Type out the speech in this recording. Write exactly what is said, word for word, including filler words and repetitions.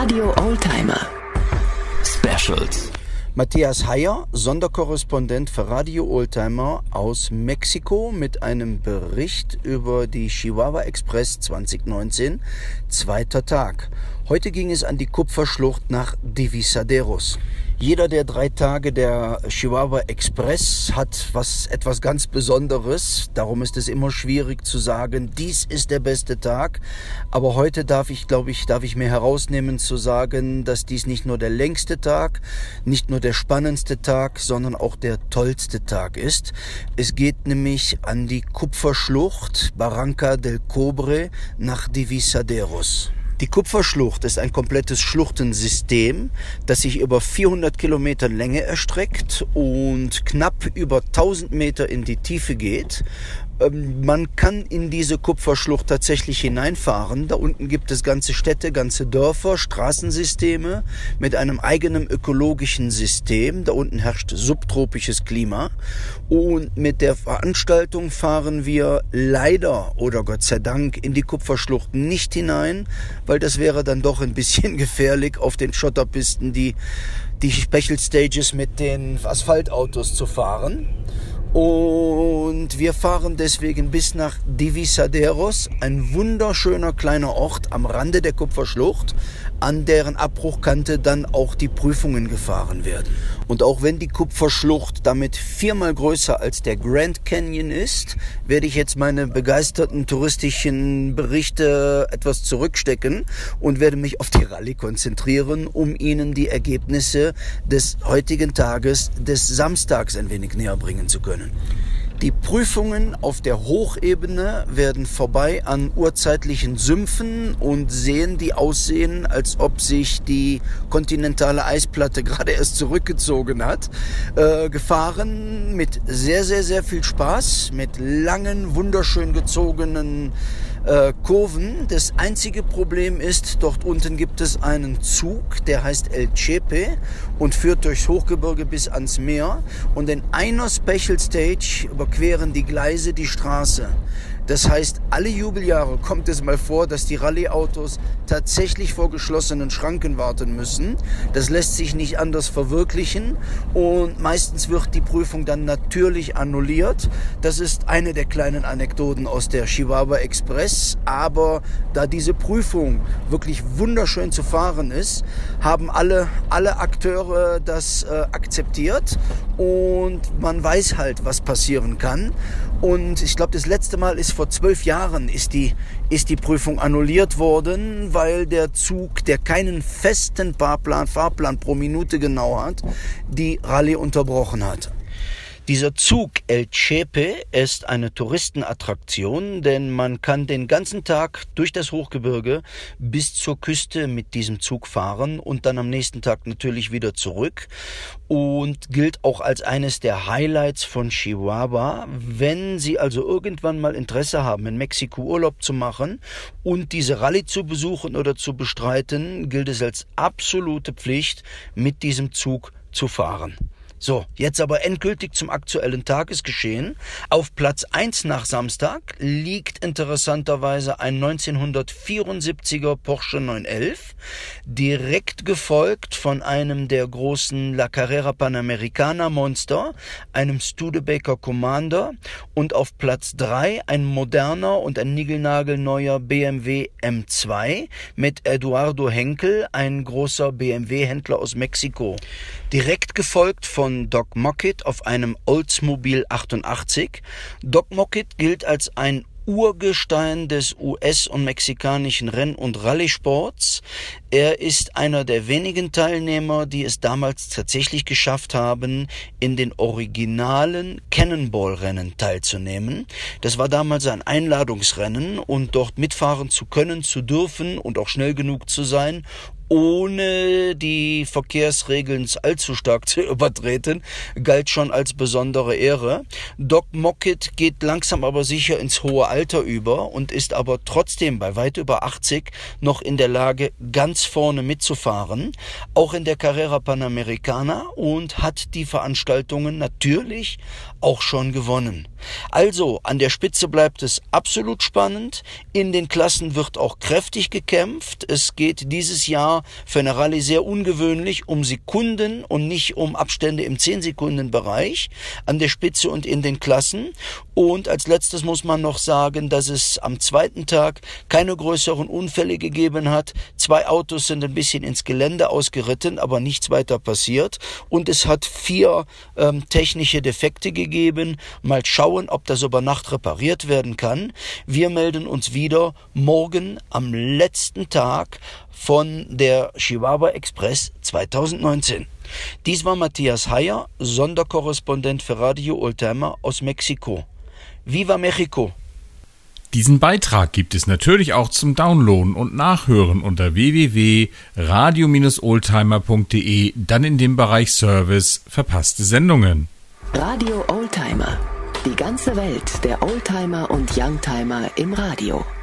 Radio Oldtimer Specials. Matthias Heyer, Sonderkorrespondent für Radio Oldtimer aus Mexiko mit einem Bericht über die Chihuahua Express zwanzig neunzehn, zweiter Tag. Heute ging es an die Kupferschlucht nach Divisaderos. Jeder der drei Tage der Chihuahua Express hat was etwas ganz Besonderes. Darum ist es immer schwierig zu sagen, dies ist der beste Tag. Aber heute darf ich, glaube ich, darf ich mir herausnehmen zu sagen, dass dies nicht nur der längste Tag, nicht nur der spannendste Tag, sondern auch der tollste Tag ist. Es geht nämlich an die Kupferschlucht Barranca del Cobre nach Divisaderos. Die Kupferschlucht ist ein komplettes Schluchtensystem, das sich über vierhundert Kilometer Länge erstreckt und knapp über tausend Meter in die Tiefe geht. Man kann in diese Kupferschlucht tatsächlich hineinfahren. Da unten gibt es ganze Städte, ganze Dörfer, Straßensysteme mit einem eigenen ökologischen System. Da unten herrscht subtropisches Klima. Und mit der Veranstaltung fahren wir leider oder Gott sei Dank in die Kupferschlucht nicht hinein, weil das wäre dann doch ein bisschen gefährlich, auf den Schotterpisten die, die Special Stages mit den Asphaltautos zu fahren. Und wir fahren deswegen bis nach Divisaderos, ein wunderschöner kleiner Ort am Rande der Kupferschlucht, an deren Abbruchkante dann auch die Prüfungen gefahren werden. Und auch wenn die Kupferschlucht damit viermal größer als der Grand Canyon ist, werde ich jetzt meine begeisterten touristischen Berichte etwas zurückstecken und werde mich auf die Rallye konzentrieren, um Ihnen die Ergebnisse des heutigen Tages, des Samstags ein wenig näher bringen zu können. Die Prüfungen auf der Hochebene werden vorbei an urzeitlichen Sümpfen und Seen, die aussehen, als ob sich die kontinentale Eisplatte gerade erst zurückgezogen hat, äh, gefahren mit sehr, sehr, sehr viel Spaß, mit langen, wunderschön gezogenen äh, Kurven. Das einzige Problem ist, dort unten gibt es einen Zug, der heißt El Chepe und führt durchs Hochgebirge bis ans Meer, und in einer Special Stage überqueren die Gleise die Straße. Das heißt, alle Jubeljahre kommt es mal vor, dass die Rallye-Autos tatsächlich vor geschlossenen Schranken warten müssen. Das lässt sich nicht anders verwirklichen und meistens wird die Prüfung dann natürlich annulliert. Das ist eine der kleinen Anekdoten aus der Chihuahua Express. Aber da diese Prüfung wirklich wunderschön zu fahren ist, haben alle, alle Akteure das äh, akzeptiert und man weiß halt, was passieren kann. Und ich glaube, das letzte Mal ist vor zwölf Jahren ist die, ist die Prüfung annulliert worden, weil der Zug, der keinen festen Fahrplan, Fahrplan pro Minute genau hat, die Rallye unterbrochen hat. Dieser Zug El Chepe ist eine Touristenattraktion, denn man kann den ganzen Tag durch das Hochgebirge bis zur Küste mit diesem Zug fahren und dann am nächsten Tag natürlich wieder zurück, und gilt auch als eines der Highlights von Chihuahua. Wenn Sie also irgendwann mal Interesse haben, in Mexiko Urlaub zu machen und diese Rallye zu besuchen oder zu bestreiten, gilt es als absolute Pflicht, mit diesem Zug zu fahren. So, jetzt aber endgültig zum aktuellen Tagesgeschehen. Auf Platz eins nach Samstag liegt interessanterweise ein neunzehnhundertvierundsiebziger Porsche neun elf, direkt gefolgt von einem der großen La Carrera Panamericana Monster, einem Studebaker Commander, und auf Platz drei ein moderner und ein niegelnagelneuer B M W M zwei mit Eduardo Henkel, ein großer B M W-Händler aus Mexiko. Direkt gefolgt von Doc Mockett auf einem Oldsmobile achtundachtzig. Doc Mockett gilt als ein Urgestein des U S- und mexikanischen Renn- und Rallye-Sports. Er ist einer der wenigen Teilnehmer, die es damals tatsächlich geschafft haben, in den originalen Cannonball-Rennen teilzunehmen. Das war damals ein Einladungsrennen, und dort mitfahren zu können, zu dürfen und auch schnell genug zu sein, ohne die Verkehrsregeln allzu stark zu übertreten, galt schon als besondere Ehre. Doc Mockett geht langsam aber sicher ins hohe Alter über und ist aber trotzdem bei weit über achtzig noch in der Lage, ganz vorne mitzufahren, auch in der Carrera Panamericana, und hat die Veranstaltungen natürlich auch schon gewonnen. Also, an der Spitze bleibt es absolut spannend. In den Klassen wird auch kräftig gekämpft. Es geht dieses Jahr war für eine Rallye sehr ungewöhnlich, um Sekunden und nicht um Abstände im zehn-Sekunden-Bereich an der Spitze und in den Klassen. Und als letztes muss man noch sagen, dass es am zweiten Tag keine größeren Unfälle gegeben hat. Zwei Autos sind ein bisschen ins Gelände ausgeritten, aber nichts weiter passiert. Und es hat vier ähm, technische Defekte gegeben. Mal schauen, ob das über Nacht repariert werden kann. Wir melden uns wieder morgen am letzten Tag von der Chihuahua Express zwanzig neunzehn. Dies war Matthias Heyer, Sonderkorrespondent für Radio Oldtimer aus Mexiko. Viva Mexico! Diesen Beitrag gibt es natürlich auch zum Downloaden und Nachhören unter w w w punkt radio oldtimer punkt d e, dann in dem Bereich Service verpasste Sendungen. Radio Oldtimer. Die ganze Welt der Oldtimer und Youngtimer im Radio.